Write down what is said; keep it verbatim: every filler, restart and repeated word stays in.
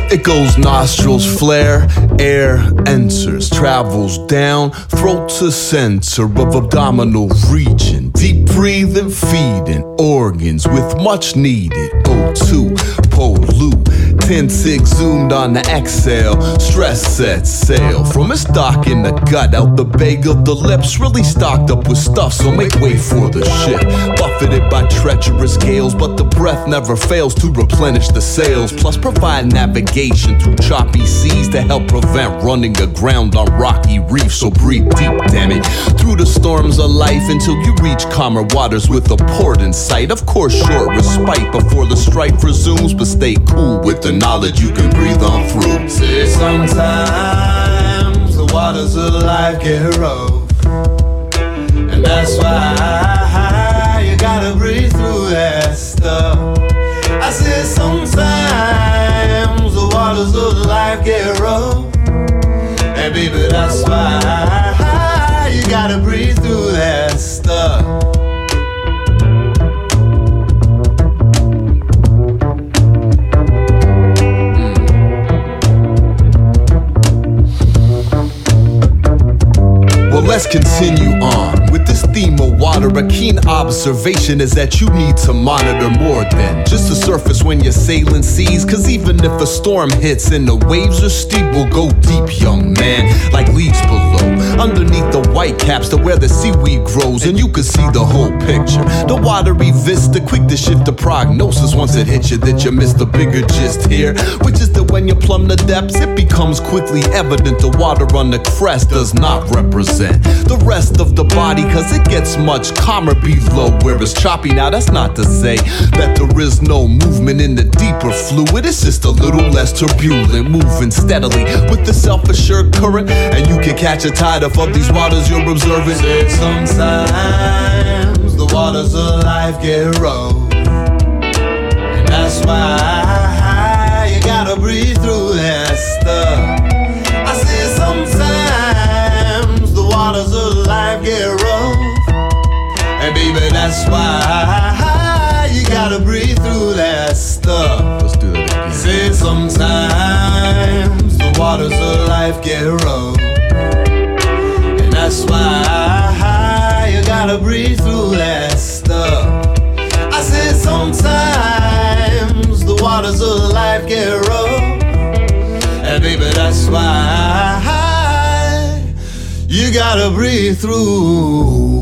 It goes nostrils flare, air enters, travels down, throat to center of abdominal region. Deep breathing, feeding organs with much needed O two, pollute. ten sig zoomed on the exhale, stress sets sail from its dock in the gut out the bag of the lips, really stocked up with stuff, so make way for the ship. Buffeted by treacherous gales, but the breath never fails to replenish the sails, plus provide navigation through choppy seas to help prevent running aground on rocky reefs. So breathe deep, damn it, through the storms of life until you reach calmer waters with a port in sight. Of course, short respite before the strife resumes, but stay cool with the knowledge you can breathe on through. Say sometimes the waters of life get rough, and that's why you gotta breathe through that stuff. I said sometimes the waters of life get rough, and baby, that's why you gotta breathe through that stuff. Let's continue on with this theme of water. A keen observation is that you need to monitor more than just the surface when you're sailing seas, cause even if a storm hits and the waves are steep, we'll go deep, young man, like leagues below, underneath the white caps to where the seaweed grows, and you can see the whole picture. The watery vista, quick to shift the prognosis once it hits you that you missed the bigger gist here, which is that when you plumb the depths, it becomes quickly evident the water on the crest does not represent the rest of the body, cause it gets much calmer below where it's choppy. Now that's not to say that there is no movement in the deeper fluid, it's just a little less turbulent, moving steadily with the self-assured current, and you can catch a tide of these waters you're observing. Said sometimes the waters of life get rough, and that's why you gotta breathe through that stuff. I said sometimes the waters of life get rough, and baby, that's why you gotta breathe through that stuff. Let's do that again. Say sometimes the waters of life get rough, and that's why you gotta breathe through that stuff. I said sometimes the waters of life get rough, and baby, that's why you gotta breathe through